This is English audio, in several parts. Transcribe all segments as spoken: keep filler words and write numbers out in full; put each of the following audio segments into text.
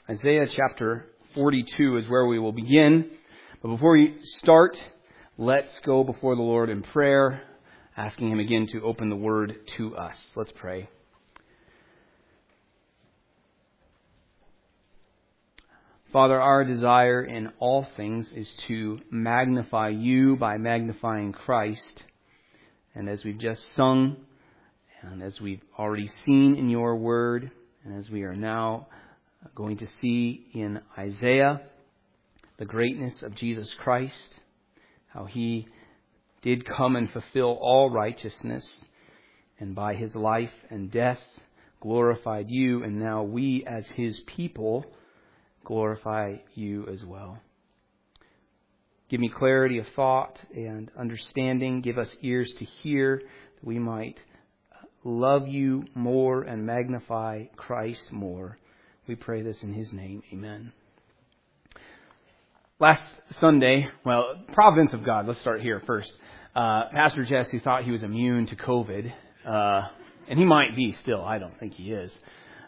Isaiah chapter forty-two is where we will begin. But before we start, let's go before the Lord in prayer, asking Him again to open the Word to us. Let's pray. Father, our desire in all things is to magnify You by magnifying Christ. And as we've just sung, and as we've already seen in Your Word, and as we are now going to see in Isaiah, the greatness of Jesus Christ, how He did come and fulfill all righteousness, and by His life and death glorified You, and now we as His people glorify You as well. Give me clarity of thought and understanding. Give us ears to hear, that we might love You more and magnify Christ more. We pray this in His name. Amen. Last Sunday, well, providence of God. Let's start here first. Uh, Pastor Jesse thought he was immune to COVID, uh, and he might be still. I don't think he is.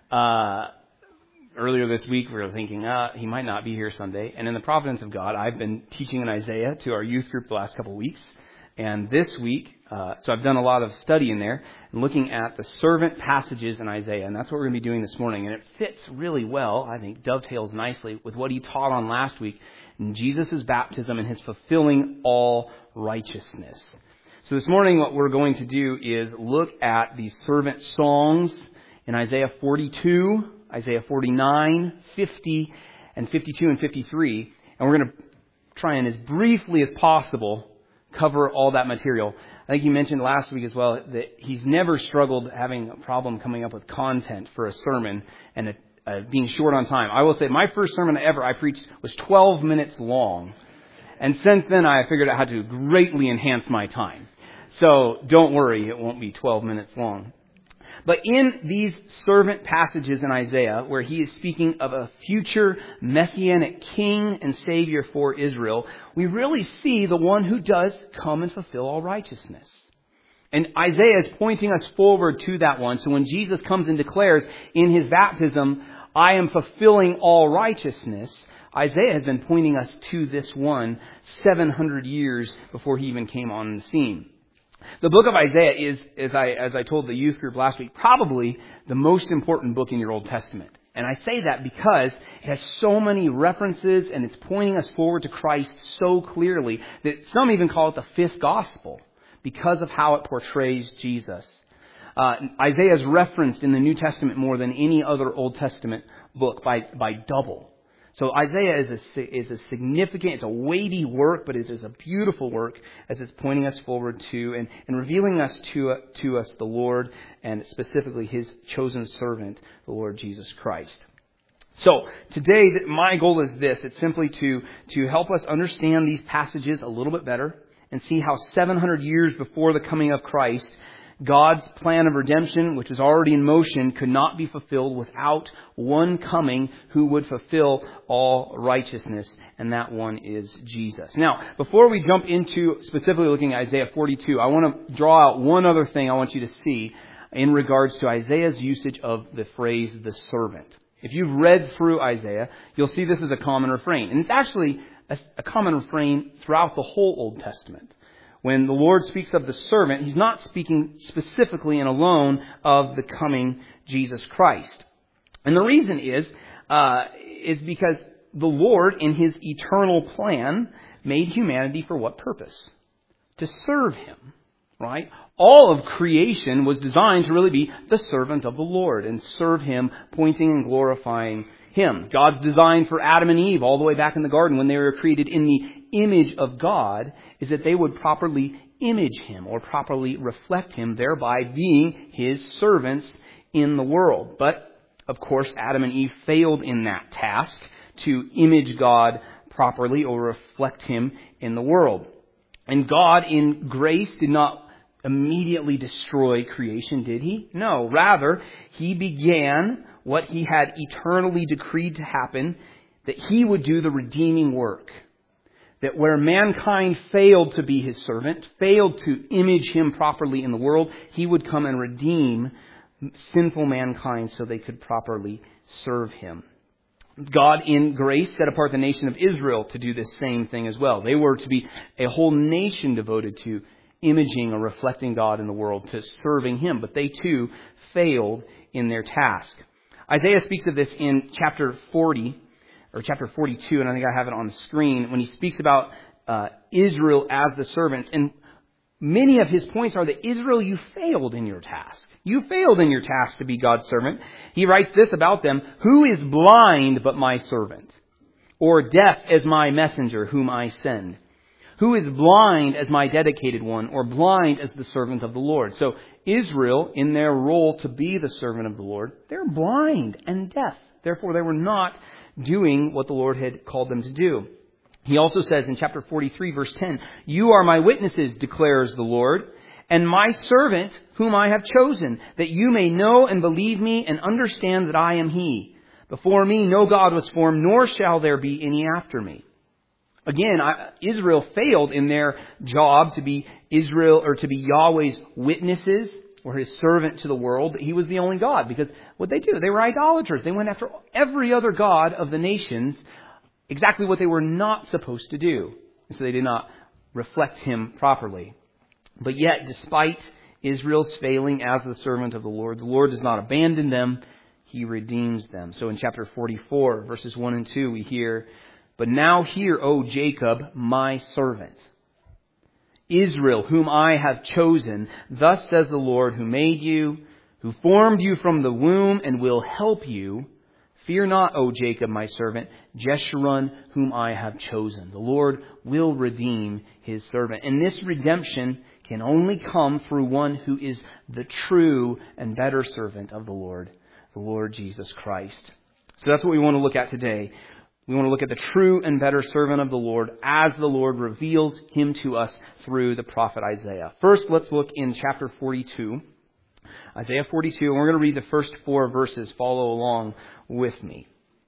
Uh, earlier this week, we were thinking, uh, he might not be here Sunday. And in the providence of God, I've been teaching in Isaiah to our youth group the last couple of weeks. And this week, uh, so I've done a lot of study in there, and looking at the servant passages in Isaiah, and that's what we're going to be doing this morning. And it fits really well, I think, dovetails nicely with what he taught on last week in Jesus' baptism and His fulfilling all righteousness. So this morning, what we're going to do is look at the servant songs in Isaiah forty-two, Isaiah forty-nine, fifty, and fifty-two and fifty-three, and we're going to try and as briefly as possible cover all that material. I think he mentioned last week as well that he's never struggled having a problem coming up with content for a sermon and a, uh, being short on time. I will say my first sermon ever I preached was twelve minutes long. And since then I figured out how to greatly enhance my time. So don't worry, it won't be twelve minutes long. But in these servant passages in Isaiah, where he is speaking of a future messianic king and savior for Israel, we really see the one who does come and fulfill all righteousness. And Isaiah is pointing us forward to that one. So when Jesus comes and declares in His baptism, I am fulfilling all righteousness, Isaiah has been pointing us to this one seven hundred years before he even came on the scene. The book of Isaiah is, as I, as I told the youth group last week, probably the most important book in your Old Testament. And I say that because it has so many references and it's pointing us forward to Christ so clearly that some even call it the fifth gospel because of how it portrays Jesus. Uh, Isaiah is referenced in the New Testament more than any other Old Testament book by, by double. So Isaiah is a, is a significant, it's a weighty work, but it is a beautiful work as it's pointing us forward to and, and revealing us to, to us the Lord and specifically His chosen servant, the Lord Jesus Christ. So today, my goal is this. It's simply to, to help us understand these passages a little bit better and see how seven hundred years before the coming of Christ, God's plan of redemption, which is already in motion, could not be fulfilled without one coming who would fulfill all righteousness, and that one is Jesus. Now, before we jump into specifically looking at Isaiah forty-two, I want to draw out one other thing I want you to see in regards to Isaiah's usage of the phrase, the servant. If you've read through Isaiah, you'll see this is a common refrain. And it's actually a, a common refrain throughout the whole Old Testament. When the Lord speaks of the servant, He's not speaking specifically and alone of the coming Jesus Christ. And the reason is, uh, is because the Lord, in His eternal plan, made humanity for what purpose? To serve Him, right? All of creation was designed to really be the servant of the Lord and serve Him, pointing and glorifying Him. God's design for Adam and Eve all the way back in the garden when they were created in the image of God is that they would properly image Him or properly reflect Him, thereby being His servants in the world. But, of course, Adam and Eve failed in that task to image God properly or reflect Him in the world. And God, in grace, did not immediately destroy creation, did He? No. Rather, He began what He had eternally decreed to happen, that He would do the redeeming work. That where mankind failed to be His servant, failed to image Him properly in the world, He would come and redeem sinful mankind so they could properly serve Him. God in grace set apart the nation of Israel to do this same thing as well. They were to be a whole nation devoted to imaging or reflecting God in the world, to serving Him. But they too failed in their task. Isaiah speaks of this in chapter forty, or chapter forty-two, and I think I have it on the screen, when he speaks about uh, Israel as the servants. And many of his points are that Israel, you failed in your task. You failed in your task to be God's servant. He writes this about them: "Who is blind but my servant? Or deaf as my messenger whom I send? Who is blind as my dedicated one, or blind as the servant of the Lord?" So Israel, in their role to be the servant of the Lord, they're blind and deaf. Therefore, they were not doing what the Lord had called them to do. He also says in chapter forty-three, verse ten, "You are my witnesses, declares the Lord, and my servant whom I have chosen, that you may know and believe me and understand that I am He. Before me no God was formed, nor shall there be any after me." Again, Israel failed in their job to be Israel, or to be Yahweh's witnesses, or His servant to the world. He was the only God, because what they do, they were idolaters. They went after every other god of the nations, exactly what they were not supposed to do. And so they did not reflect Him properly. But yet, despite Israel's failing as the servant of the Lord, the Lord does not abandon them. He redeems them. So in chapter forty-four, verses one and two, we hear, "But now hear, O Jacob, my servant, Israel, whom I have chosen. Thus says the Lord, who made you, who formed you from the womb and will help you. Fear not, O Jacob, my servant, Jeshurun, whom I have chosen." The Lord will redeem His servant. And this redemption can only come through one who is the true and better servant of the Lord, the Lord Jesus Christ. So that's what we want to look at today. We want to look at the true and better servant of the Lord as the Lord reveals Him to us through the prophet Isaiah. First, let's look in chapter forty-two. Isaiah forty-two, and we're going to read the first four verses. Follow along with me.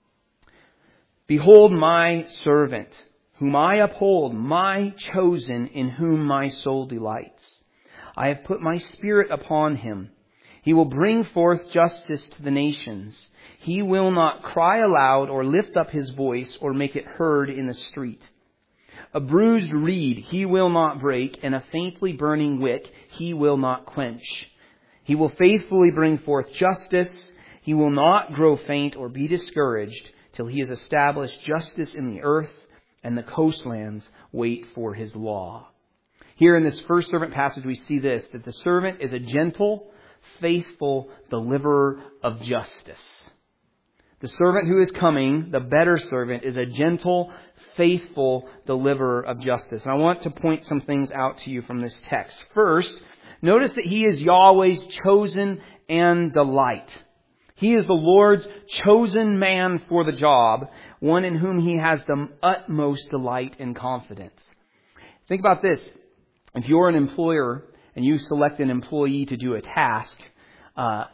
"Behold my servant, whom I uphold, my chosen, in whom my soul delights. I have put my spirit upon him. He will bring forth justice to the nations. He will not cry aloud or lift up his voice or make it heard in the street. A bruised reed he will not break, and a faintly burning wick he will not quench. He will faithfully bring forth justice. He will not grow faint or be discouraged till He has established justice in the earth, and the coastlands wait for His law." Here in this first servant passage, we see this, that the servant is a gentle, faithful deliverer of justice. The servant who is coming, the better servant, is a gentle, faithful deliverer of justice. And I want to point some things out to you from this text. First, notice that He is Yahweh's chosen and delight. He is the Lord's chosen man for the job, one in whom He has the utmost delight and confidence. Think about this. If you're an employer and you select an employee to do a task, uh,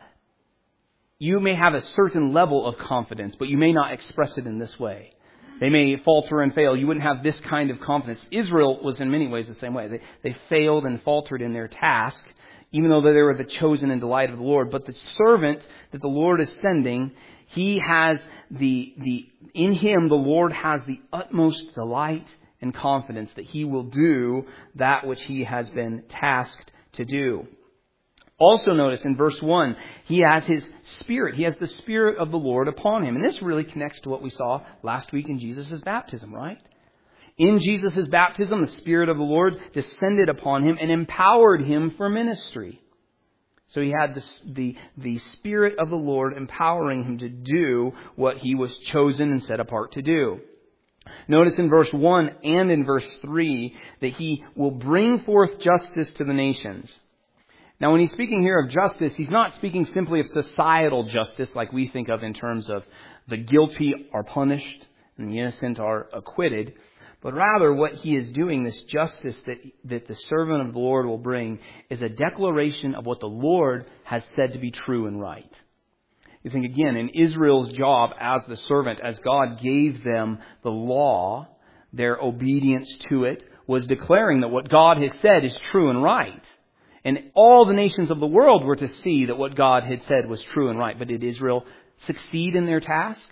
you may have a certain level of confidence, but you may not express it in this way. They may falter and fail. You wouldn't have this kind of confidence. Israel was in many ways the same way. They, they failed and faltered in their task, even though they were the chosen and delight of the Lord. But the servant that the Lord is sending, he has the, the, in him, the Lord has the utmost delight and confidence that he will do that which he has been tasked to do. Also notice in verse one, he has his Spirit. He has the Spirit of the Lord upon him. And this really connects to what we saw last week in Jesus' baptism, right? In Jesus' baptism, the Spirit of the Lord descended upon him and empowered him for ministry. So he had this, the, the Spirit of the Lord empowering him to do what he was chosen and set apart to do. Notice in verse one and in verse three that he will bring forth justice to the nations. Now, when he's speaking here of justice, he's not speaking simply of societal justice like we think of in terms of the guilty are punished and the innocent are acquitted. But rather what he is doing, this justice that, that the servant of the Lord will bring, is a declaration of what the Lord has said to be true and right. You think again, in Israel's job as the servant, as God gave them the law, their obedience to it was declaring that what God has said is true and right. And all the nations of the world were to see that what God had said was true and right. But did Israel succeed in their task?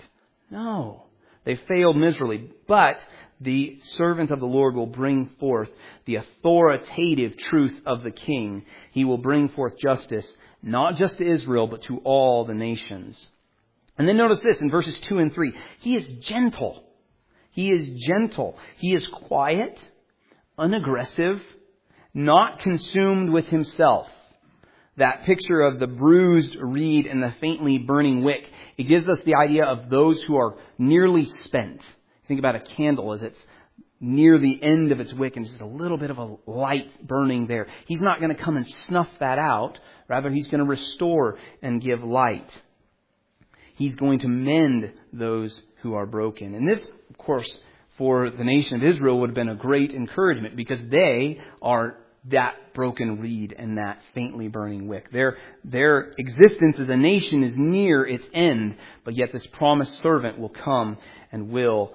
No. They failed miserably. But the servant of the Lord will bring forth the authoritative truth of the King. He will bring forth justice, not just to Israel, but to all the nations. And then notice this in verses two and three. He is gentle. He is gentle. He is quiet, unaggressive, not consumed with himself. That picture of the bruised reed and the faintly burning wick, it gives us the idea of those who are nearly spent. Think about a candle as it's near the end of its wick and just a little bit of a light burning there. He's not going to come and snuff that out. Rather, he's going to restore and give light. He's going to mend those who are broken. And this, of course, for the nation of Israel would have been a great encouragement because they are that broken reed and that faintly burning wick. Their, their existence as a nation is near its end, but yet this promised servant will come and will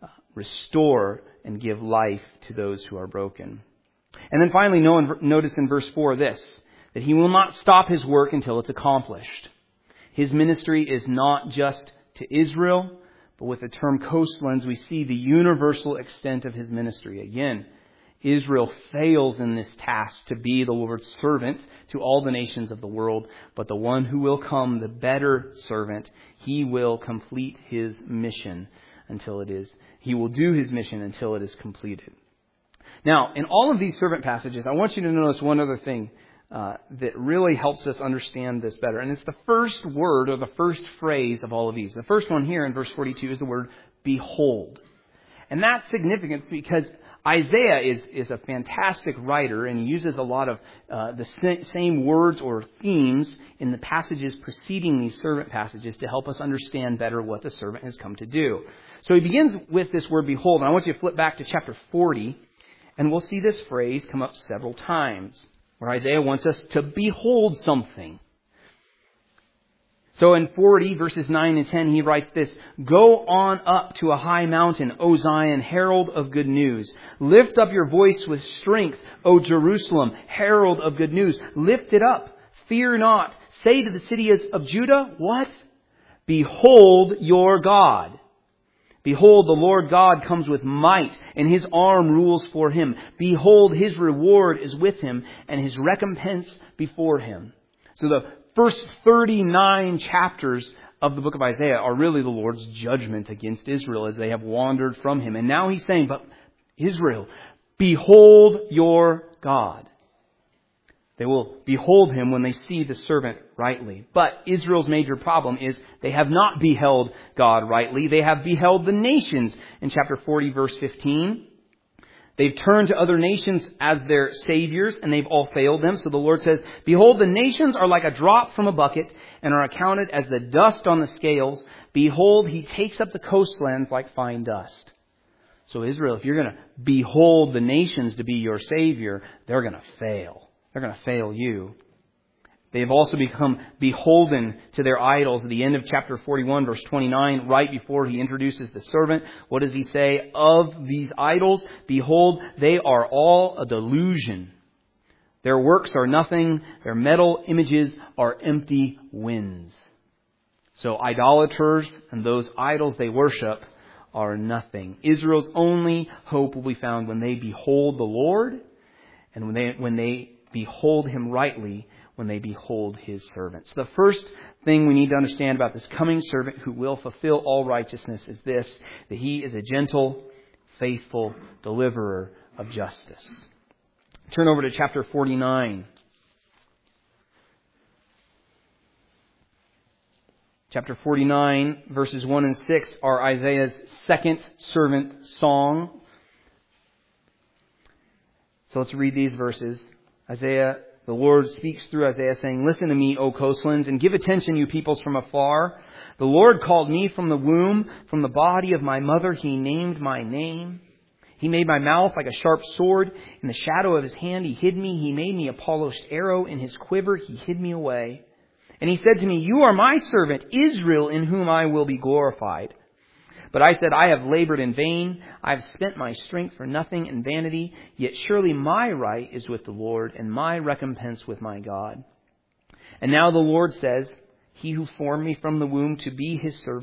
restore and give life to those who are broken. And then finally, notice in verse four this, that he will not stop his work until it's accomplished. His ministry is not just to Israel, but with the term coastlands, we see the universal extent of his ministry. Again, Israel fails in this task to be the Lord's servant to all the nations of the world, but the one who will come, the better servant, he will complete his mission until it is, he will do his mission until it is completed. Now, in all of these servant passages, I want you to notice one other thing uh, that really helps us understand this better. And it's the first word or the first phrase of all of these. The first one here in verse forty-two is the word behold. And that's significant because Isaiah is, is a fantastic writer, and he uses a lot of uh, the same words or themes in the passages preceding these servant passages to help us understand better what the servant has come to do. So he begins with this word behold, and I want you to flip back to chapter forty, and we'll see this phrase come up several times, where Isaiah wants us to behold something. So in forty, verses nine and ten, he writes this, "Go on up to a high mountain, O Zion, herald of good news. Lift up your voice with strength, O Jerusalem, herald of good news. Lift it up, fear not. Say to the cities of Judah," what? "Behold your God. Behold, the Lord God comes with might, and his arm rules for him. Behold, his reward is with him, and his recompense before him." So the first thirty-nine chapters of the book of Isaiah are really the Lord's judgment against Israel as they have wandered from him. And now he's saying, but Israel, behold your God. They will behold him when they see the servant rightly. But Israel's major problem is they have not beheld God rightly. They have beheld the nations in chapter forty, verse fifteen. They've turned to other nations as their saviors, and they've all failed them. So the Lord says, "Behold, the nations are like a drop from a bucket and are accounted as the dust on the scales. Behold, he takes up the coastlands like fine dust." So Israel, if you're going to behold the nations to be your savior, they're going to fail. They're going to fail you. They've also become beholden to their idols. At the end of chapter forty-one, verse twenty-nine, right before he introduces the servant, what does he say? "Of these idols, behold, they are all a delusion. Their works are nothing. Their metal images are empty winds." So idolaters and those idols they worship are nothing. Israel's only hope will be found when they behold the Lord, and when they when they behold him rightly, when they behold his servants. The first thing we need to understand about this coming servant who will fulfill all righteousness is this, that he is a gentle, faithful deliverer of justice. Turn over to chapter forty-nine. Chapter forty-nine, verses one and six are Isaiah's second servant song. So let's read these verses. Isaiah, the Lord speaks through Isaiah saying, "Listen to me, O coastlands, and give attention, you peoples from afar. The Lord called me from the womb, from the body of my mother. He named my name. He made my mouth like a sharp sword. In the shadow of his hand he hid me. He made me a polished arrow. In his quiver he hid me away. And he said to me, you are my servant, Israel, in whom I will be glorified. But I said, I have labored in vain. I have spent my strength for nothing in vanity. Yet surely my right is with the Lord, and my recompense with my God. And now the Lord says, he who formed me from the womb to be his servant,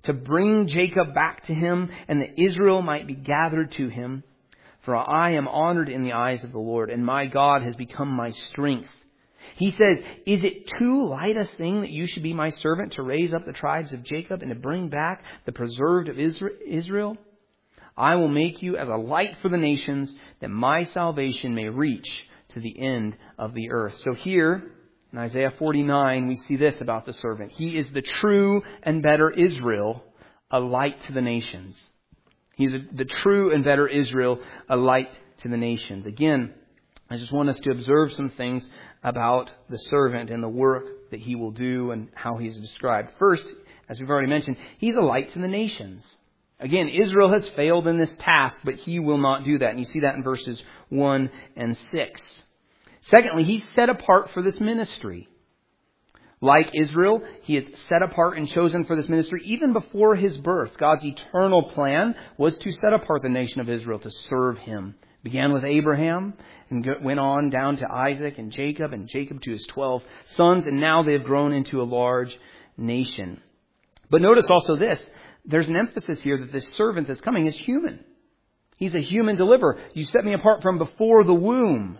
to bring Jacob back to him, and that Israel might be gathered to him. For I am honored in the eyes of the Lord, and my God has become my strength. He says, is it too light a thing that you should be my servant to raise up the tribes of Jacob and to bring back the preserved of Israel? I will make you as a light for the nations, that my salvation may reach to the end of the earth. So here, in Isaiah forty-nine, we see this about the servant. He is the true and better Israel, a light to the nations. He's a, the true and better Israel, a light to the nations. Again, I just want us to observe some things about the servant and the work that he will do and how he's described. First, as we've already mentioned, he's a light to the nations. Again, Israel has failed in this task, but he will not do that. And you see that in verses one and six. Secondly, he's set apart for this ministry. Like Israel, he is set apart and chosen for this ministry even before his birth. God's eternal plan was to set apart the nation of Israel to serve him. It began with Abraham and went on down to Isaac and Jacob and Jacob to his twelve sons. And now they have grown into a large nation. But notice also this. There's an emphasis here that this servant that's coming is human. He's a human deliverer. You set me apart from before the womb.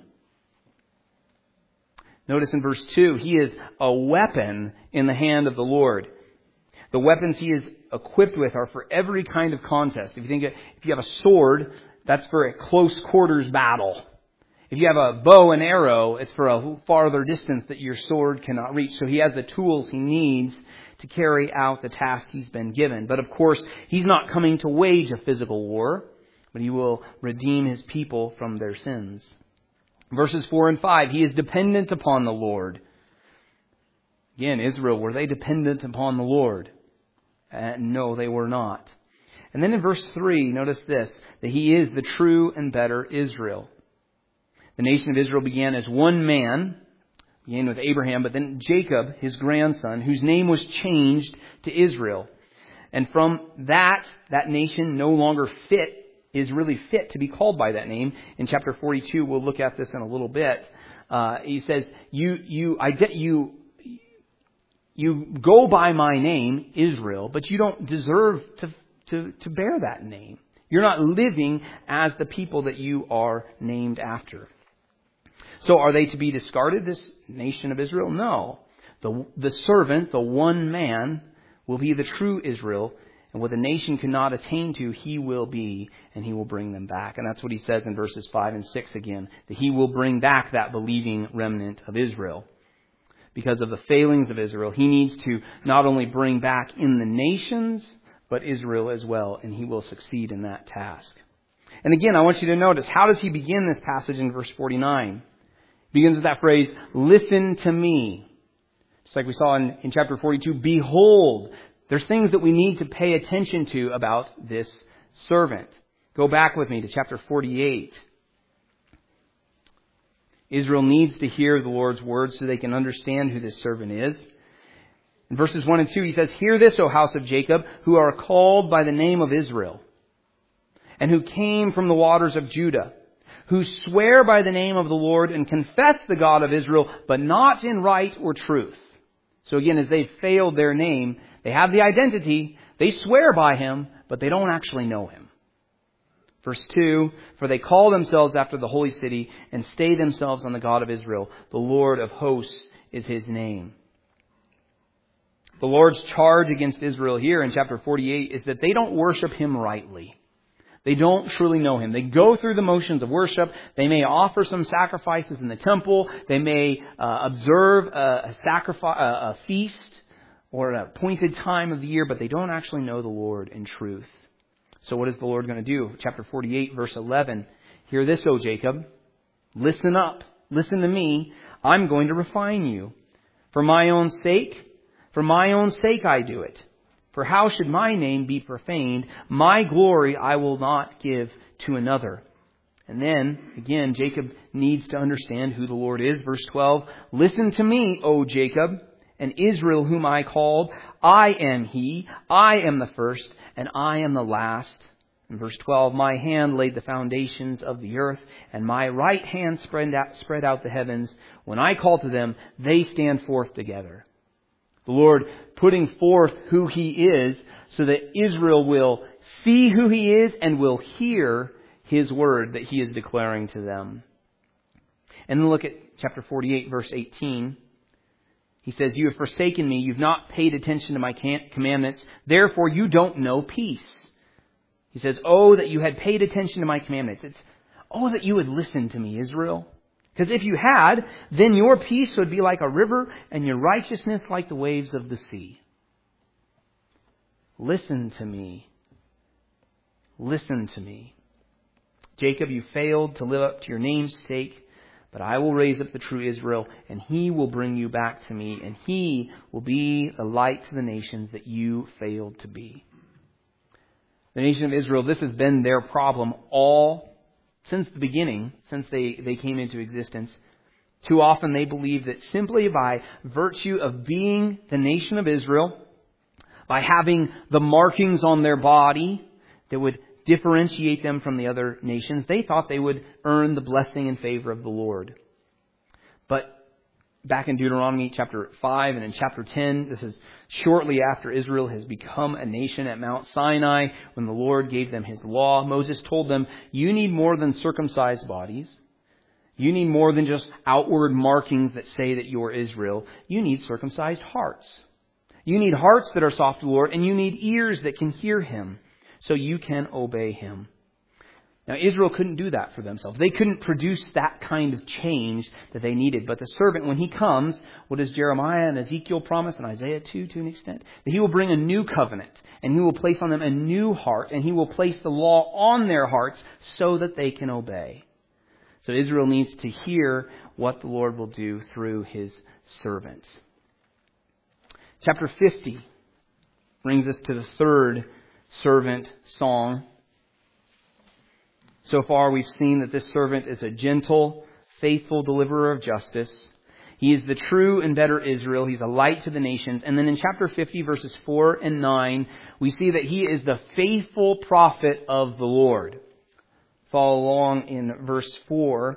Notice in verse two, he is a weapon in the hand of the Lord. The weapons he is equipped with are for every kind of contest. If you think, if you have a sword, that's for a close quarters battle. If you have a bow and arrow, it's for a farther distance that your sword cannot reach. So he has the tools he needs to carry out the task he's been given. But of course, he's not coming to wage a physical war, but he will redeem his people from their sins. Verses four and five, he is dependent upon the Lord. Again, Israel, were they dependent upon the Lord? Uh, no, they were not. And then in verse three, notice this, that he is the true and better Israel. The nation of Israel began as one man, began with Abraham, but then Jacob, his grandson, whose name was changed to Israel. And from that, that nation no longer fit is really fit to be called by that name. In chapter forty-two, we'll look at this in a little bit. Uh, he says, you, you, I get you, you go by my name, Israel, but you don't deserve to, to, to bear that name. You're not living as the people that you are named after. So are they to be discarded, this nation of Israel? No. The, the servant, the one man, will be the true Israel. And what the nation cannot attain to, he will be, and he will bring them back. And that's what he says in verses five and six again, that he will bring back that believing remnant of Israel. Because of the failings of Israel, he needs to not only bring back in the nations, but Israel as well, and he will succeed in that task. And again, I want you to notice, how does he begin this passage in verse forty-nine? He begins with that phrase, listen to me. Just like we saw in, in chapter forty-two, behold. There's things that we need to pay attention to about this servant. Go back with me to chapter forty-eight. Israel needs to hear the Lord's words so they can understand who this servant is. In verses one and two, he says, hear this, O house of Jacob, who are called by the name of Israel, and who came from the waters of Judah, who swear by the name of the Lord and confess the God of Israel, but not in right or truth. So again, as they've failed their name, they have the identity, they swear by him, but they don't actually know him. Verse two, for they call themselves after the holy city and stay themselves on the God of Israel. The Lord of hosts is his name. The Lord's charge against Israel here in chapter forty-eight is that they don't worship him rightly. They don't truly know him. They go through the motions of worship. They may offer some sacrifices in the temple. They may uh, observe a, a sacrifice, a, a feast, or an appointed time of the year, but they don't actually know the Lord in truth. So what is the Lord going to do? Chapter forty-eight, verse eleven. Hear this, O Jacob. Listen up. Listen to me. I'm going to refine you. For my own sake, for my own sake I do it. For how should my name be profaned? My glory I will not give to another. And then, again, Jacob needs to understand who the Lord is. Verse twelve, listen to me, O Jacob, and Israel whom I called. I am he, I am the first, and I am the last. In verse twelve, my hand laid the foundations of the earth, and my right hand spread out, spread out the heavens. When I call to them, they stand forth together. The Lord putting forth who he is so that Israel will see who He is and will hear His word that He is declaring to them. And then look at chapter forty-eight, verse eighteen. He says, "You have forsaken me. You've not paid attention to my commandments. Therefore, you don't know peace." He says, "Oh, that you had paid attention to my commandments." It's, "Oh, that you would listen to me, Israel. Because if you had, then your peace would be like a river and your righteousness like the waves of the sea." Listen to me. Listen to me. "Jacob, you failed to live up to your name's sake. But I will raise up the true Israel, and He will bring you back to me, and He will be a light to the nations that you failed to be." The nation of Israel, this has been their problem all since the beginning, since they, they came into existence. Too often they believe that simply by virtue of being the nation of Israel, by having the markings on their body that would differentiate them from the other nations, they thought they would earn the blessing and favor of the Lord. But back in Deuteronomy chapter five and in chapter ten, this is shortly after Israel has become a nation at Mount Sinai, when the Lord gave them His law. Moses told them, "You need more than circumcised bodies. You need more than just outward markings that say that you're Israel. You need circumcised hearts. You need hearts that are soft to the Lord, and you need ears that can hear Him, so you can obey Him." Now, Israel couldn't do that for themselves. They couldn't produce that kind of change that they needed. But the servant, when He comes, what does Jeremiah and Ezekiel promise, and Isaiah too, to an extent? That He will bring a new covenant, and He will place on them a new heart, and He will place the law on their hearts so that they can obey. So Israel needs to hear what the Lord will do through His servant. Chapter fifty brings us to the third servant song. So far we've seen that this servant is a gentle, faithful deliverer of justice. He is the true and better Israel. He's a light to the nations. And then in chapter fifty, verses four and nine, we see that he is the faithful prophet of the Lord. Follow along in verse four.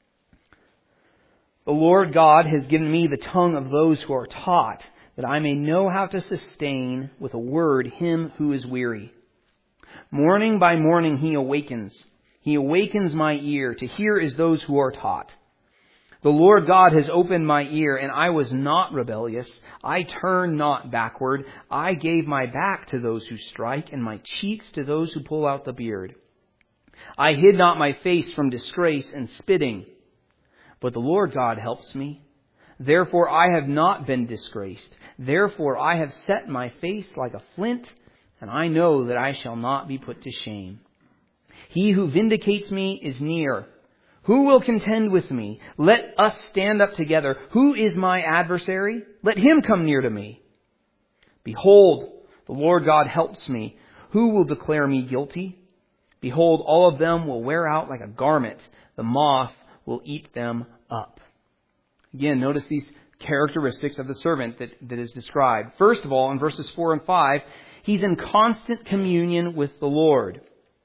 "The Lord God has given me the tongue of those who are taught, that I may know how to sustain with a word him who is weary. Morning by morning He awakens. He awakens my ear to hear as those who are taught. The Lord God has opened my ear, and I was not rebellious. I turned not backward. I gave my back to those who strike, and my cheeks to those who pull out the beard. I hid not my face from disgrace and spitting. But the Lord God helps me. Therefore I have not been disgraced. Therefore I have set my face like a flint, and I know that I shall not be put to shame. He who vindicates me is near. Who will contend with me? Let us stand up together. Who is my adversary? Let him come near to me. Behold, the Lord God helps me. Who will declare me guilty? Behold, all of them will wear out like a garment. The moth will eat them up." Again, notice these characteristics of the servant that, that is described. First of all, in verses four and five, he's in constant communion with the Lord.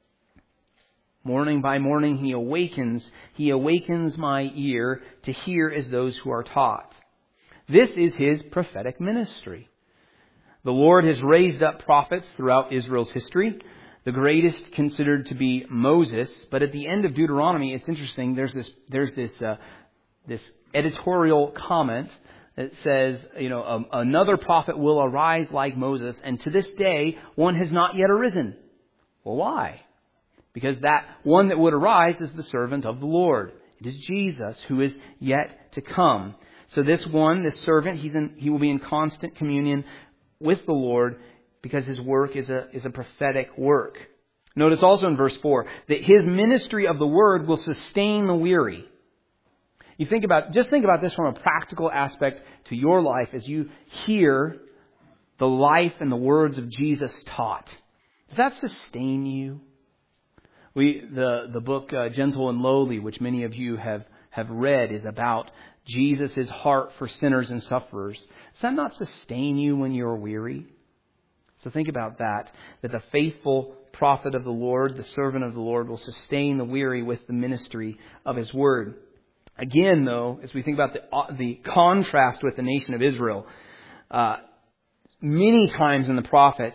Morning by morning He awakens. He awakens my ear to hear as those who are taught. This is His prophetic ministry. The Lord has raised up prophets throughout Israel's history. The greatest considered to be Moses. But at the end of Deuteronomy, it's interesting. There's this, there's this, uh, this editorial comment that says, you know, um, another prophet will arise like Moses, and to this day one has not yet arisen. Well, why? Because that one that would arise is the servant of the Lord. It is Jesus who is yet to come. So this one, this servant, he's in, he will be in constant communion with the Lord because his work is a, is a prophetic work. Notice also in verse four that his ministry of the word will sustain the weary. You think about, just think about this from a practical aspect to your life as you hear the life and the words of Jesus taught. Does that sustain you? We, the, the book uh, Gentle and Lowly, which many of you have, have read, is about Jesus' heart for sinners and sufferers. Does that not sustain you when you're weary? So think about that, that the faithful prophet of the Lord, the servant of the Lord, will sustain the weary with the ministry of His word. Again, though, as we think about the, uh, the contrast with the nation of Israel, uh, many times in the prophets,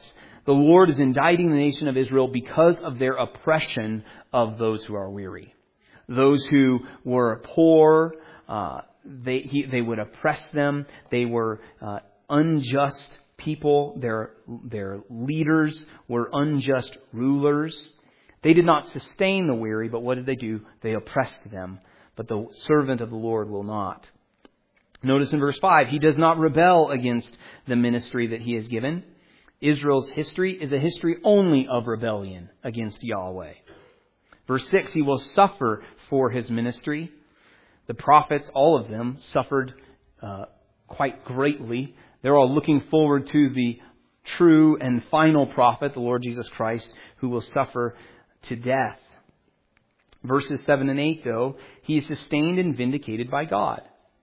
The Lord is indicting the nation of Israel because of their oppression of those who are weary. Those who were poor, uh, they he, they would oppress them. They were uh, unjust people. Their their leaders were unjust rulers. They did not sustain the weary, but what did they do? They oppressed them. But the servant of the Lord will not. Notice in verse five, he does not rebel against the ministry that he has given. Israel's history is a history only of rebellion against Yahweh. Verse six, he will suffer for his ministry. The prophets, all of them, suffered uh, quite greatly. They're all looking forward to the true and final prophet, the Lord Jesus Christ, who will suffer to death. Verses seven and eight, though, he is sustained and vindicated by God.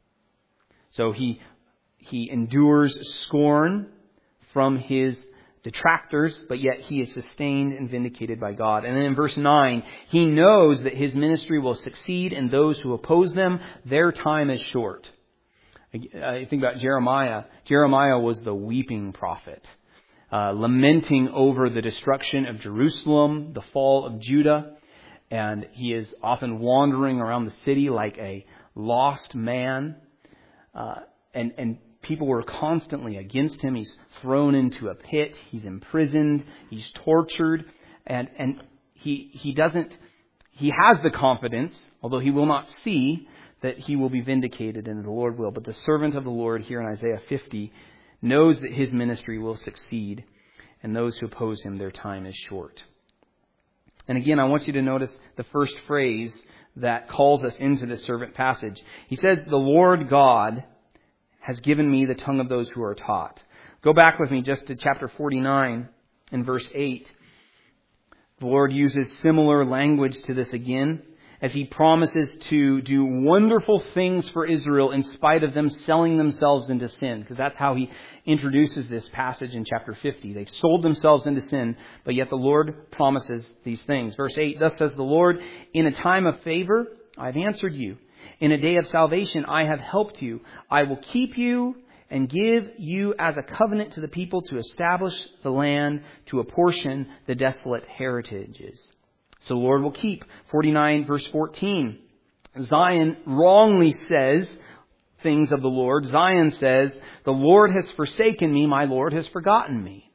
So he he endures scorn from his detractors, but yet he is sustained and vindicated by God. And then in verse nine, he knows that his ministry will succeed, and those who oppose them, their time is short. I think about Jeremiah. Jeremiah was the weeping prophet, uh, lamenting over the destruction of Jerusalem, the fall of Judah. And he is often wandering around the city like a lost man. Uh, and, and people were constantly against him. He's thrown into a pit. He's imprisoned. He's tortured. And, and he, he doesn't, he has the confidence, although he will not see, that he will be vindicated and the Lord will. But the servant of the Lord here in Isaiah fifty knows that his ministry will succeed, and those who oppose him, their time is short. And again, I want you to notice the first phrase that calls us into this servant passage. He says, the Lord God has given me the tongue of those who are taught. Go back with me just to chapter forty-nine and verse eight. The Lord uses similar language to this again, as he promises to do wonderful things for Israel in spite of them selling themselves into sin. Because that's how he introduces this passage in chapter fifty. They've sold themselves into sin, but yet the Lord promises these things. Verse eight, thus says the Lord, in a time of favor, I've answered you. In a day of salvation, I have helped you. I will keep you and give you as a covenant to the people to establish the land, to apportion the desolate heritages. So the Lord will keep. forty-nine verse fourteen. Zion wrongly says things of the Lord. Zion says, the Lord has forsaken me, my Lord has forgotten me.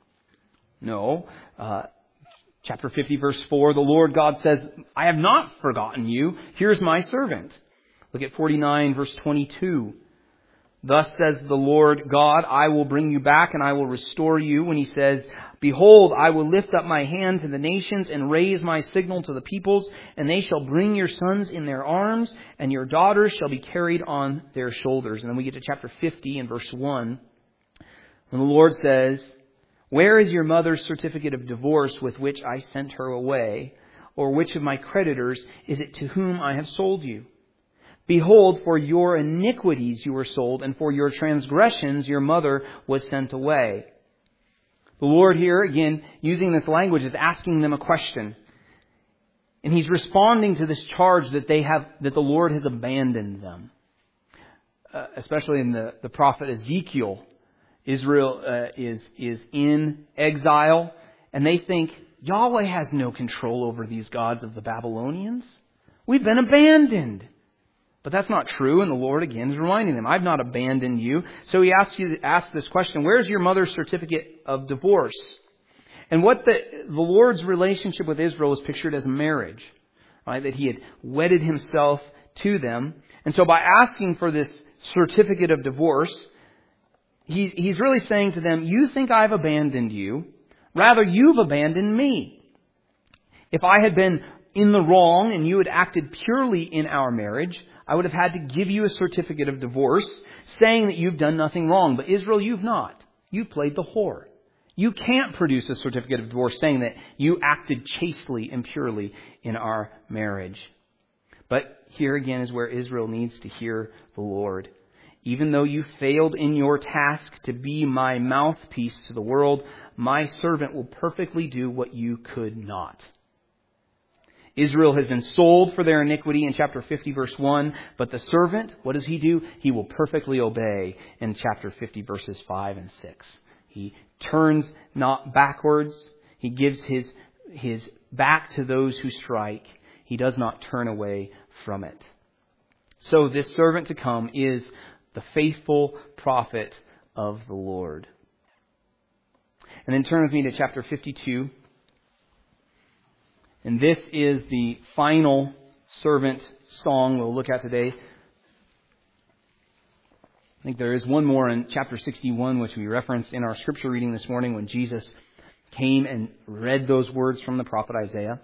No. Uh, chapter fifty verse four, the Lord God says, I have not forgotten you. Here's my servant. Look at forty-nine verse twenty-two. Thus says the Lord God, I will bring you back and I will restore you. When he says, behold, I will lift up my hand to the nations and raise my signal to the peoples, and they shall bring your sons in their arms, and your daughters shall be carried on their shoulders. And then we get to chapter fifty and verse one. When the Lord says, where is your mother's certificate of divorce with which I sent her away? Or which of my creditors is it to whom I have sold you? Behold, for your iniquities you were sold, and for your transgressions your mother was sent away. The Lord here, again, using this language, is asking them a question. And he's responding to this charge that they have, that the Lord has abandoned them. Uh, especially in the, the prophet Ezekiel. Israel uh, is, is in exile, and they think, Yahweh has no control over these gods of the Babylonians. We've been abandoned. But that's not true, and the Lord again is reminding them, I've not abandoned you. So he asks you ask this question, where's your mother's certificate of divorce? And what the, the Lord's relationship with Israel was pictured as marriage, right? That he had wedded himself to them. And so by asking for this certificate of divorce, he, he's really saying to them, you think I've abandoned you. Rather, you've abandoned me. If I had been in the wrong and you had acted purely in our marriage, I would have had to give you a certificate of divorce saying that you've done nothing wrong. But Israel, you've not. You've played the whore. You can't produce a certificate of divorce saying that you acted chastely and purely in our marriage. But here again is where Israel needs to hear the Lord. Even though you failed in your task to be my mouthpiece to the world, my servant will perfectly do what you could not. Israel has been sold for their iniquity in chapter fifty verse one, but the servant, what does he do? He will perfectly obey in chapter fifty verses five and six. He turns not backwards. He gives his, his back to those who strike. He does not turn away from it. So this servant to come is the faithful prophet of the Lord. And then turn with me to chapter fifty-two. And this is the final servant song we'll look at today. I think there is one more in chapter sixty-one, which we referenced in our scripture reading this morning when Jesus came and read those words from the prophet Isaiah.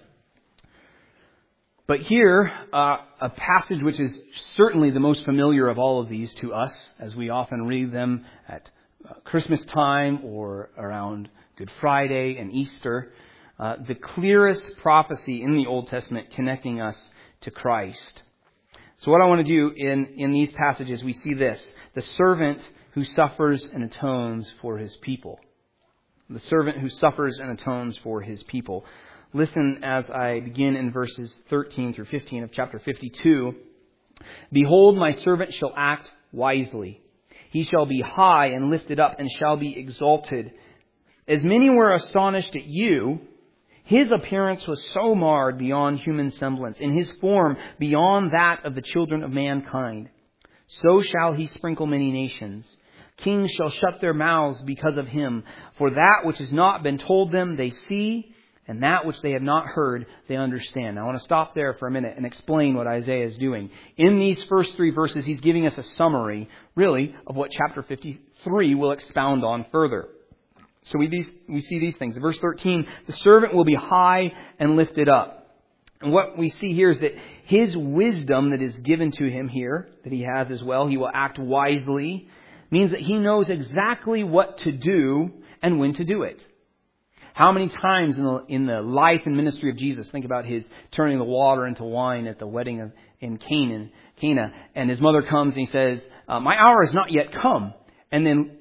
But here, uh, a passage which is certainly the most familiar of all of these to us, as we often read them at uh, Christmas time or around Good Friday and Easter, uh, the clearest prophecy in the Old Testament connecting us to Christ. So what I want to do in, in these passages, we see this: the servant who suffers and atones for his people. The servant who suffers and atones for his people. Listen as I begin in verses thirteen through fifteen of chapter fifty-two. Behold, my servant shall act wisely. He shall be high and lifted up and shall be exalted. As many were astonished at you, his appearance was so marred beyond human semblance, and his form beyond that of the children of mankind. So shall he sprinkle many nations. Kings shall shut their mouths because of him. For that which has not been told them they see, and that which they have not heard they understand. Now, I want to stop there for a minute and explain what Isaiah is doing. In these first three verses, he's giving us a summary, really, of what chapter fifty-three will expound on further. So we, these, we see these things. In verse thirteen, the servant will be high and lifted up. And what we see here is that his wisdom that is given to him here, that he has as well, he will act wisely, means that he knows exactly what to do and when to do it. How many times in the, in the life and ministry of Jesus, think about his turning the water into wine at the wedding of, in Canaan, Cana, and his mother comes and he says, uh, my hour has not yet come. And then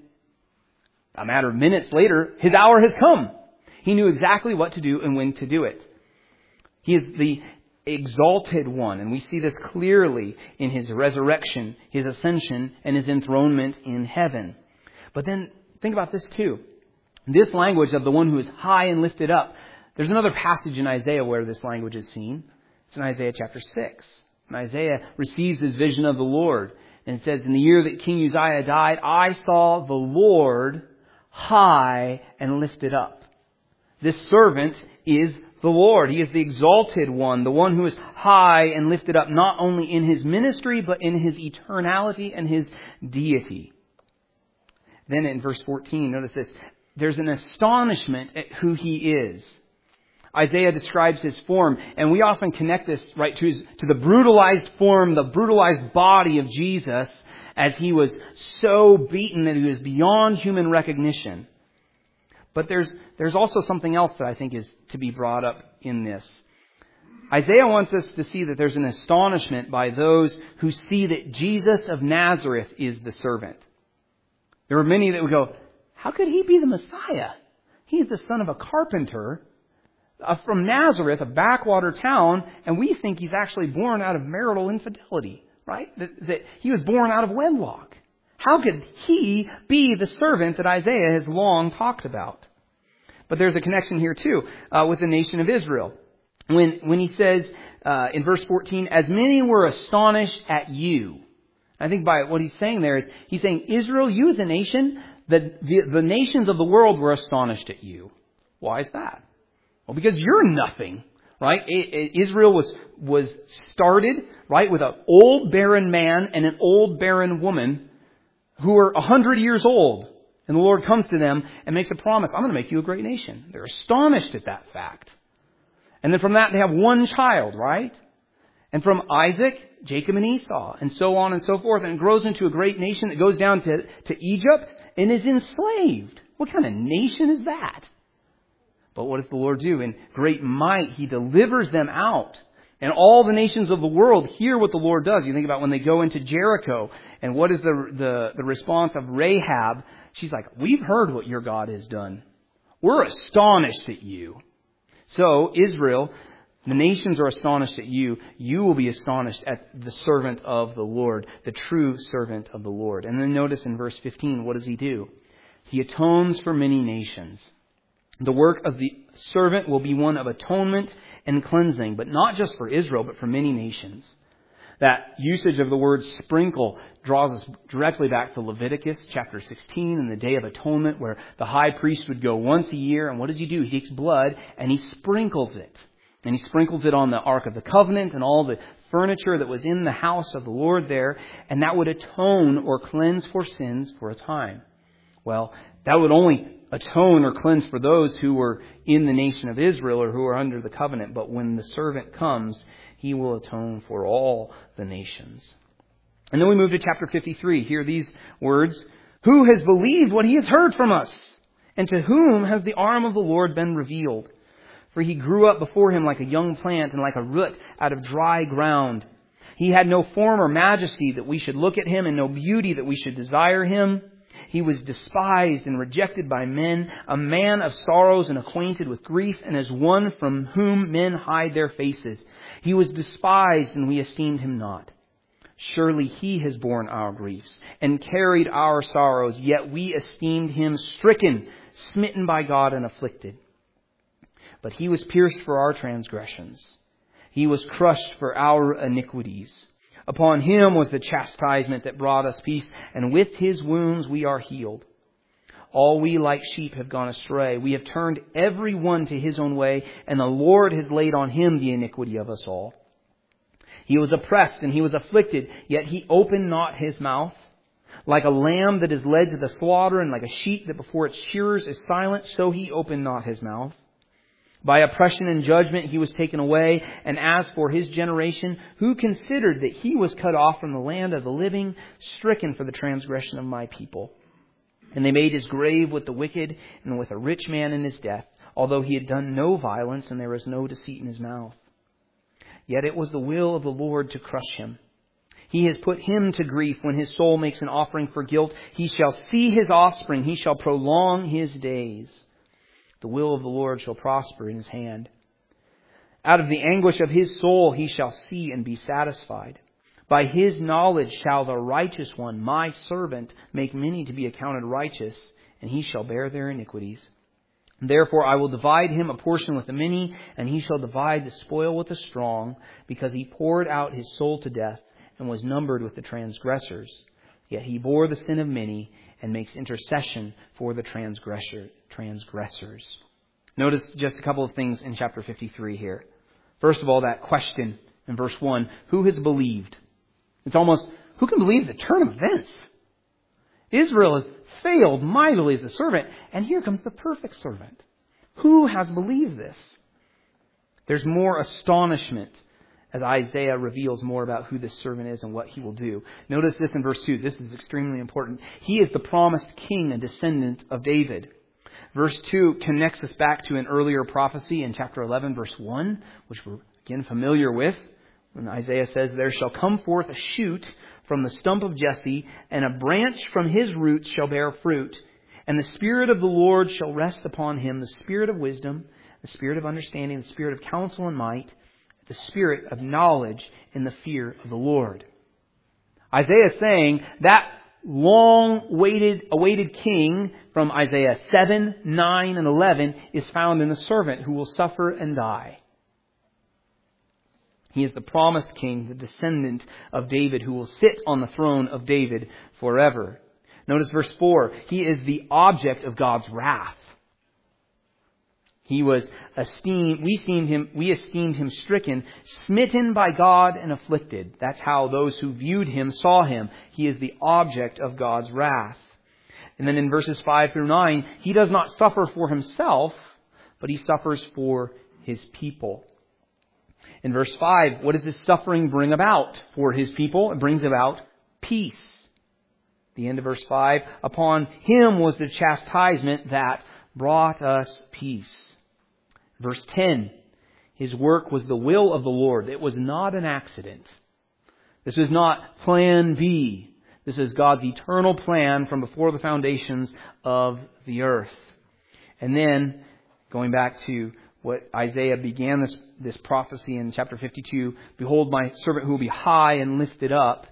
a matter of minutes later, his hour has come. He knew exactly what to do and when to do it. He is the exalted one, and we see this clearly in his resurrection, his ascension, and his enthronement in heaven. But then think about this too. This language of the one who is high and lifted up, there's another passage in Isaiah where this language is seen. It's in Isaiah chapter six. And Isaiah receives his vision of the Lord. And it says, in the year that King Uzziah died, I saw the Lord high and lifted up. This servant is the Lord. He is the exalted one, the one who is high and lifted up, not only in his ministry, but in his eternality and his deity. Then in verse fourteen, notice this. There's an astonishment at who he is. Isaiah describes his form, and we often connect this right to, his, to the brutalized form, the brutalized body of Jesus, as he was so beaten that he was beyond human recognition. But there's there's also something else that I think is to be brought up in this. Isaiah wants us to see that there's an astonishment by those who see that Jesus of Nazareth is the servant. There are many that would go, how could he be the Messiah? He's the son of a carpenter uh, from Nazareth, a backwater town, and we think he's actually born out of marital infidelity, right? That, that he was born out of wedlock. How could he be the servant that Isaiah has long talked about? But there's a connection here too uh, with the nation of Israel. When when he says uh, in verse fourteen, as many were astonished at you. I think by what he's saying there is, he's saying, Israel, you as a nation, the, the, the nations of the world were astonished at you. Why is that? Well, because you're nothing, right? It, it, Israel was was started, right, with an old barren man and an old barren woman who were a hundred years old. And the Lord comes to them and makes a promise. I'm going to make you a great nation. They're astonished at that fact. And then from that, they have one child, right? And from Isaac, Jacob and Esau, and so on and so forth. And it grows into a great nation that goes down to, to Egypt and is enslaved. What kind of nation is that? But what does the Lord do? In great might, He delivers them out. And all the nations of the world hear what the Lord does. You think about when they go into Jericho, and what is the, the, the response of Rahab? She's like, we've heard what your God has done. We're astonished at you. So Israel, the nations are astonished at you. You will be astonished at the servant of the Lord, the true servant of the Lord. And then notice in verse fifteen, what does he do? He atones for many nations. The work of the servant will be one of atonement and cleansing, but not just for Israel, but for many nations. That usage of the word sprinkle draws us directly back to Leviticus chapter sixteen and the Day of Atonement, where the high priest would go once a year, and what does he do? He takes blood and he sprinkles it. And he sprinkles it on the Ark of the Covenant and all the furniture that was in the house of the Lord there, and that would atone or cleanse for sins for a time. Well, that would only atone or cleanse for those who were in the nation of Israel or who are under the covenant. But when the servant comes, he will atone for all the nations. And then we move to chapter fifty-three. Hear these words. Who has believed what he has heard from us? And to whom has the arm of the Lord been revealed? For he grew up before him like a young plant and like a root out of dry ground. He had no form or majesty that we should look at him, and no beauty that we should desire him. He was despised and rejected by men, a man of sorrows and acquainted with grief, and as one from whom men hide their faces. He was despised, and we esteemed him not. Surely he has borne our griefs and carried our sorrows, yet we esteemed him stricken, smitten by God, and afflicted. But he was pierced for our transgressions. He was crushed for our iniquities. Upon him was the chastisement that brought us peace, and with his wounds we are healed. All we like sheep have gone astray. We have turned every one to his own way, and the Lord has laid on him the iniquity of us all. He was oppressed and he was afflicted, yet he opened not his mouth. Like a lamb that is led to the slaughter, and like a sheep that before its shearers is silent, so he opened not his mouth. By oppression and judgment he was taken away. And as for his generation, who considered that he was cut off from the land of the living, stricken for the transgression of my people? And they made his grave with the wicked and with a rich man in his death, although he had done no violence and there was no deceit in his mouth. Yet it was the will of the Lord to crush him. He has put him to grief when his soul makes an offering for guilt. He shall see his offspring. He shall prolong his days. The will of the Lord shall prosper in his hand. Out of the anguish of his soul he shall see and be satisfied. By his knowledge shall the righteous one, my servant, make many to be accounted righteous, and he shall bear their iniquities. Therefore I will divide him a portion with the many, and he shall divide the spoil with the strong, because he poured out his soul to death and was numbered with the transgressors. Yet he bore the sin of many and makes intercession for the transgressor, transgressors. Notice just a couple of things in chapter fifty-three here. First of all, that question in verse one, who has believed? It's almost, who can believe the turn of events? Israel has failed mightily as a servant, and here comes the perfect servant. Who has believed this? There's more astonishment as Isaiah reveals more about who this servant is and what he will do. Notice this in verse two. This is extremely important. He is the promised king, a descendant of David. Verse two connects us back to an earlier prophecy in chapter eleven, verse one, which we're again familiar with, when Isaiah says, there shall come forth a shoot from the stump of Jesse, and a branch from his roots shall bear fruit. And the Spirit of the Lord shall rest upon him, the Spirit of wisdom, the Spirit of understanding, the Spirit of counsel and might, the Spirit of knowledge in the fear of the Lord. Isaiah is saying that long-awaited awaited king from Isaiah seven, nine, and eleven is found in the servant who will suffer and die. He is the promised king, the descendant of David, who will sit on the throne of David forever. Notice verse four. He is the object of God's wrath. He was esteemed, we esteemed him, we esteemed him stricken, smitten by God and afflicted. That's how those who viewed him saw him. He is the object of God's wrath. And then in verses five through nine, he does not suffer for himself, but he suffers for his people. In verse five, what does this suffering bring about for his people? It brings about peace. The end of verse five, upon him was the chastisement that brought us peace. Verse ten, his work was the will of the Lord. It was not an accident. This is not plan B. This is God's eternal plan from before the foundations of the earth. And then, going back to what Isaiah began this, this prophecy in chapter fifty-two, behold, my servant who will be high and lifted up,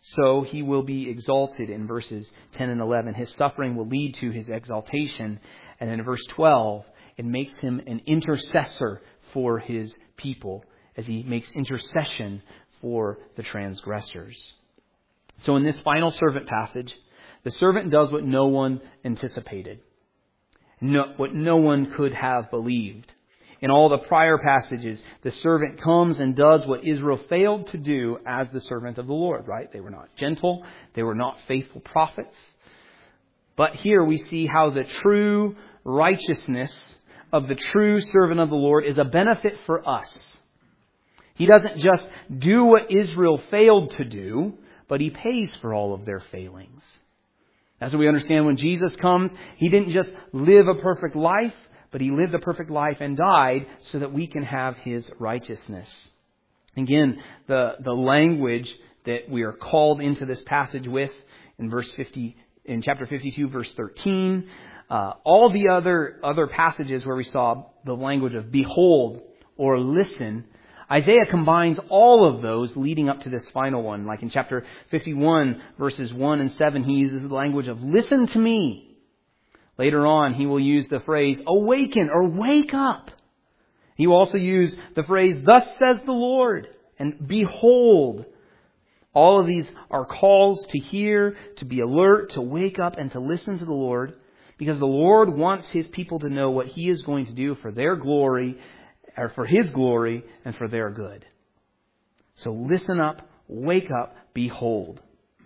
so he will be exalted in verses ten and eleven. His suffering will lead to his exaltation. And in verse twelve, it makes him an intercessor for his people as he makes intercession for the transgressors. So in this final servant passage, the servant does what no one anticipated, no, what no one could have believed. In all the prior passages, the servant comes and does what Israel failed to do as the servant of the Lord, right? They were not gentle. They were not faithful prophets. But here we see how the true righteousness of the true servant of the Lord is a benefit for us. He doesn't just do what Israel failed to do, but he pays for all of their failings. That's what we understand when Jesus comes. He didn't just live a perfect life, but he lived a perfect life and died so that we can have his righteousness. Again, the, the language that we are called into this passage with in verse fifty, in chapter fifty-two, verse thirteen, uh, all the other, other passages where we saw the language of behold or listen, Isaiah combines all of those leading up to this final one. Like in chapter fifty-one, verses one and seven, he uses the language of listen to me. Later on, he will use the phrase awaken or wake up. He will also use the phrase thus says the Lord and behold. All of these are calls to hear, to be alert, to wake up and to listen to the Lord, because the Lord wants his people to know what he is going to do for their glory, or for his glory and for their good. So listen up, wake up, behold.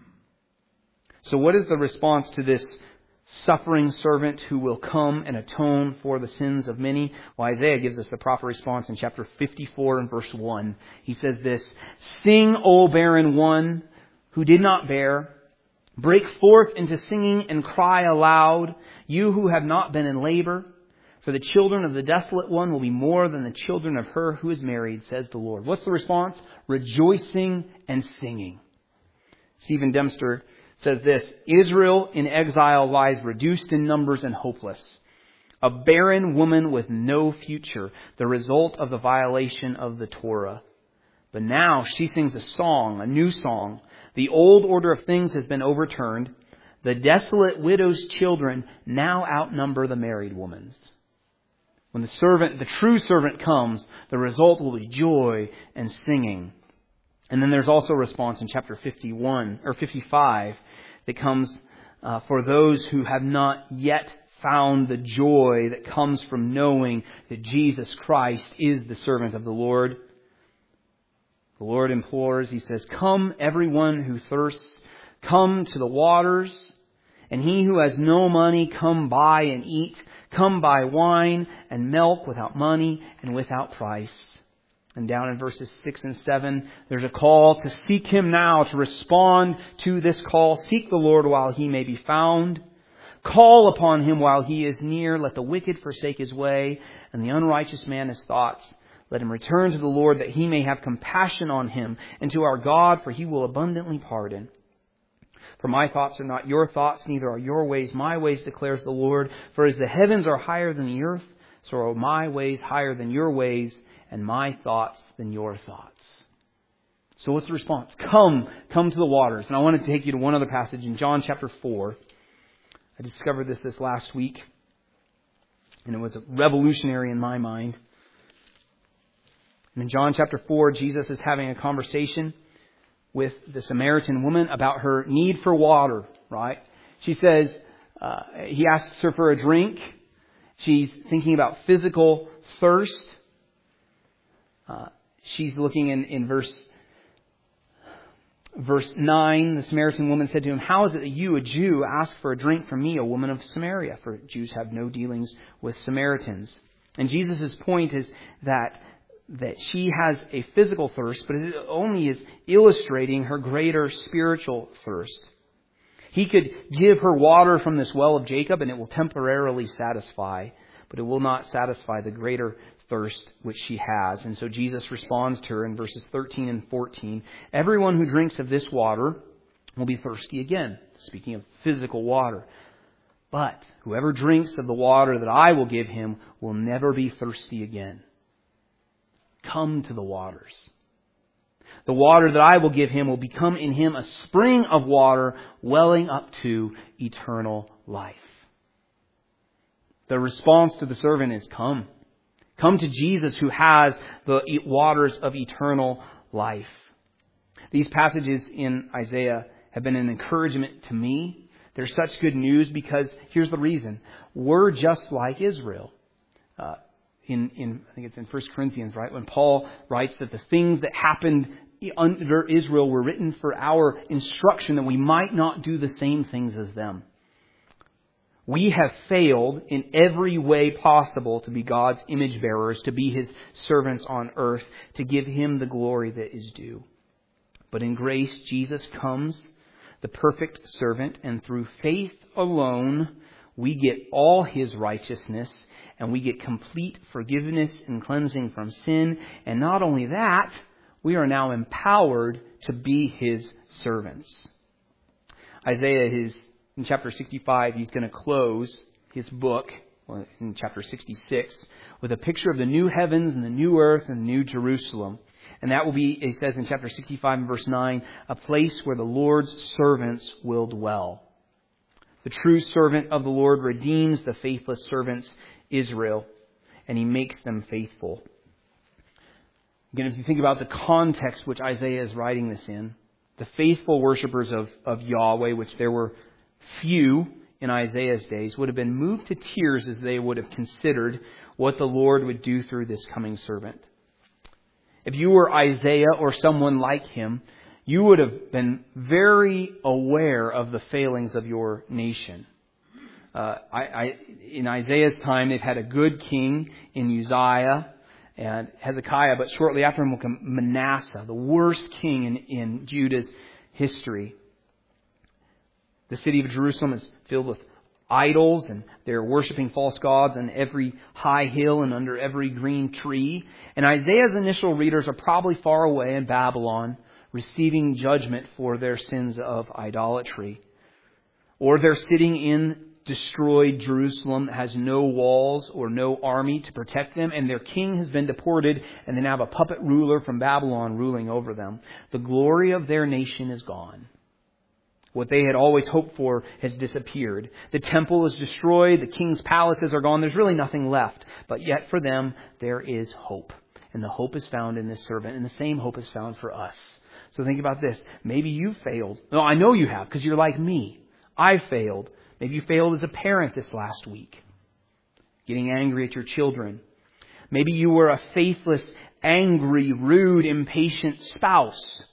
So what is the response to this suffering servant who will come and atone for the sins of many? Well, Isaiah gives us the proper response in chapter fifty-four and verse one. He says this, sing, O barren one who did not bear. Break forth into singing and cry aloud, you who have not been in labor. For the children of the desolate one will be more than the children of her who is married, says the Lord. What's the response? Rejoicing and singing. Stephen Dempster says this, Israel in exile lies reduced in numbers and hopeless. A barren woman with no future, the result of the violation of the Torah. But now she sings a song, a new song. The old order of things has been overturned. The desolate widow's children now outnumber the married woman's. When the servant, the true servant comes, the result will be joy and singing. And then there's also a response in chapter fifty-one or fifty-five that comes uh, for those who have not yet found the joy that comes from knowing that Jesus Christ is the servant of the Lord. The Lord implores, he says, come everyone who thirsts, come to the waters, and he who has no money, come buy and eat. Come buy wine and milk without money and without price. And down in verses six and seven, there's a call to seek him now, to respond to this call. Seek the Lord while he may be found. Call upon him while he is near. Let the wicked forsake his way and the unrighteous man his thoughts. Let him return to the Lord that he may have compassion on him, and to our God, for he will abundantly pardon. For my thoughts are not your thoughts, neither are your ways my ways, declares the Lord. For as the heavens are higher than the earth, so are my ways higher than your ways, and my thoughts than your thoughts. So what's the response? Come, come to the waters. And I want to take you to one other passage in John chapter four. I discovered this this last week, and it was revolutionary in my mind. And in John chapter four, Jesus is having a conversation with the Samaritan woman about her need for water, right? She says, uh, he asks her for a drink. She's thinking about physical thirst. Uh, she's looking in, in verse, verse nine. The Samaritan woman said to him, how is it that you, a Jew, ask for a drink from me, a woman of Samaria? For Jews have no dealings with Samaritans. And Jesus' point is that that she has a physical thirst, but it only is illustrating her greater spiritual thirst. He could give her water from this well of Jacob and it will temporarily satisfy, but it will not satisfy the greater thirst which she has. And so Jesus responds to her in verses thirteen and fourteen. Everyone who drinks of this water will be thirsty again. Speaking of physical water. But whoever drinks of the water that I will give him will never be thirsty again. Come to the waters. The water that I will give him will become in him a spring of water welling up to eternal life. The response to the servant is come. Come to Jesus who has the waters of eternal life. These passages in Isaiah have been an encouragement to me. They're such good news because here's the reason. We're just like Israel. Uh, in, in, I think it's in First Corinthians, right? When Paul writes that the things that happened under Israel were written for our instruction that we might not do the same things as them. We have failed in every way possible to be God's image bearers, to be His servants on earth, to give Him the glory that is due. But in grace, Jesus comes, the perfect servant, and through faith alone, we get all His righteousness, and we get complete forgiveness and cleansing from sin. And not only that, we are now empowered to be His servants. Isaiah is in chapter sixty-five, he's going to close his book in chapter sixty-six with a picture of the new heavens and the new earth and the new Jerusalem. And that will be, he says in chapter sixty-five and verse nine, a place where the Lord's servants will dwell. The true servant of the Lord redeems the faithless servants, Israel, and He makes them faithful. Again, if you think about the context which Isaiah is writing this in, the faithful worshippers of, of Yahweh, which there were few in Isaiah's days, would have been moved to tears as they would have considered what the Lord would do through this coming servant. If you were Isaiah or someone like him, you would have been very aware of the failings of your nation. Uh, I, I, in Isaiah's time, they've had a good king in Uzziah and Hezekiah, but shortly after him will come Manasseh, the worst king in, in Judah's history. The city of Jerusalem is filled with idols, and they're worshiping false gods on every high hill and under every green tree. And Isaiah's initial readers are probably far away in Babylon, receiving judgment for their sins of idolatry. Or they're sitting in destroyed Jerusalem that has no walls or no army to protect them, and their king has been deported, and they now have a puppet ruler from Babylon ruling over them. The glory of their nation is gone. What they had always hoped for has disappeared. The temple is destroyed. The king's palaces are gone. There's really nothing left. But yet for them, there is hope. And the hope is found in this servant. And the same hope is found for us. So think about this. Maybe you failed. No, I know you have because you're like me. I failed. Maybe you failed as a parent this last week. Getting angry at your children. Maybe you were a faithless, angry, rude, impatient spouse.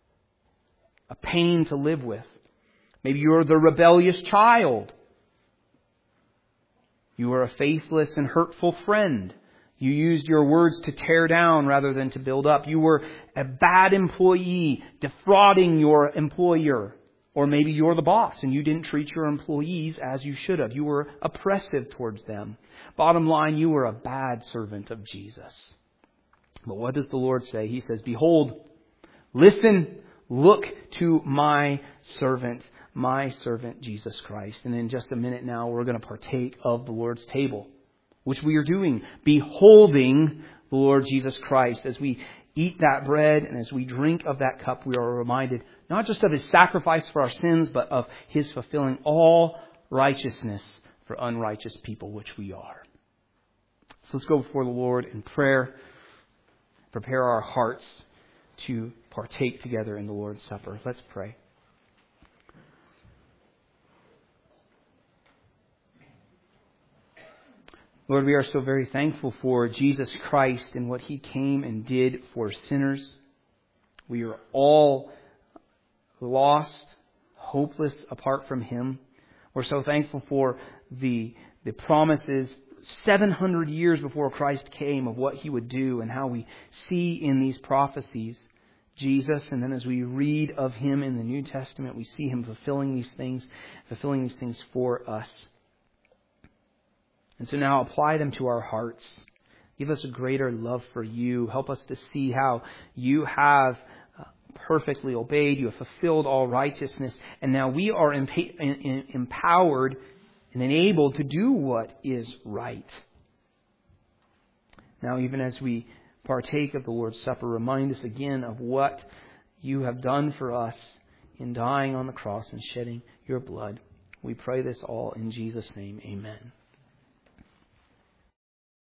A pain to live with. Maybe you are the rebellious child. You are a faithless and hurtful friend. You used your words to tear down rather than to build up. You were a bad employee, defrauding your employer. Or maybe you're the boss and you didn't treat your employees as you should have. You were oppressive towards them. Bottom line, you were a bad servant of Jesus. But what does the Lord say? He says, behold, listen, look to my servant. My servant, Jesus Christ. And in just a minute now, we're going to partake of the Lord's table, which we are doing, beholding the Lord Jesus Christ. As we eat that bread and as we drink of that cup, we are reminded not just of His sacrifice for our sins, but of His fulfilling all righteousness for unrighteous people, which we are. So let's go before the Lord in prayer, prepare our hearts to partake together in the Lord's Supper. Let's pray. Lord, we are so very thankful for Jesus Christ and what He came and did for sinners. We are all lost, hopeless apart from Him. We're so thankful for the, the promises seven hundred years before Christ came of what He would do, and how we see in these prophecies Jesus. And then as we read of Him in the New Testament, we see Him fulfilling these things, fulfilling these things for us. And so now apply them to our hearts. Give us a greater love for You. Help us to see how You have perfectly obeyed. You have fulfilled all righteousness. And now we are emp- empowered and enabled to do what is right. Now, even as we partake of the Lord's Supper, remind us again of what you have done for us in dying on the cross and shedding your blood. We pray this all in Jesus' name. Amen.